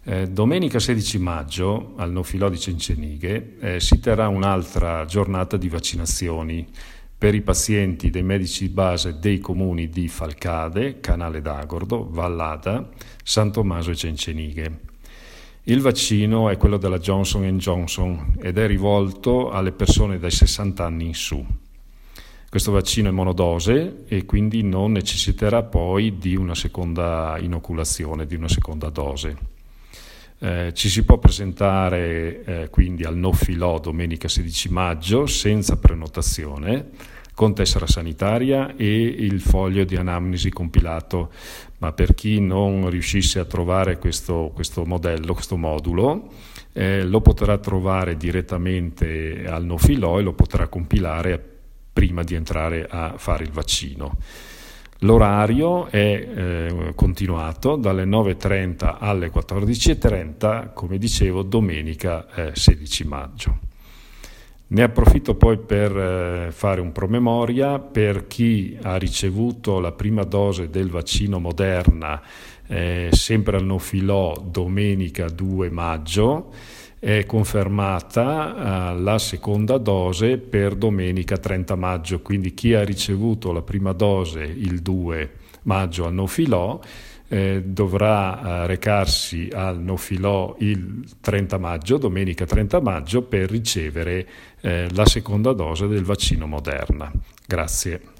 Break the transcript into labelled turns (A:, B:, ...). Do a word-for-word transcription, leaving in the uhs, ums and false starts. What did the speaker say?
A: Eh, domenica sedici maggio al Nofilò di Cencenighe eh, si terrà un'altra giornata di vaccinazioni per i pazienti dei medici di base dei comuni di Falcade, Canale d'Agordo, Vallada, San Tommaso e Cencenighe. Il vaccino è quello della Johnson and Johnson ed è rivolto alle persone dai sessanta anni in su. Questo vaccino è monodose e quindi non necessiterà poi di una seconda inoculazione, di una seconda dose. Eh, ci si può presentare eh, quindi al Nofilò domenica sedici maggio senza prenotazione, con tessera sanitaria e il foglio di anamnesi compilato, ma per chi non riuscisse a trovare questo, questo modello, questo modulo, eh, lo potrà trovare direttamente al Nofilò e lo potrà compilare prima di entrare a fare il vaccino. L'orario è eh, continuato dalle nove e trenta alle quattordici e trenta, come dicevo, domenica eh, sedici maggio. Ne approfitto poi per eh, fare un promemoria per chi ha ricevuto la prima dose del vaccino Moderna eh, sempre al Nofilò domenica due maggio. È confermata uh, la seconda dose per domenica trenta maggio, quindi chi ha ricevuto la prima dose il due maggio al Nofilò eh, dovrà uh, recarsi al Nofilò il trenta maggio, domenica trenta maggio, per ricevere eh, la seconda dose del vaccino Moderna. Grazie.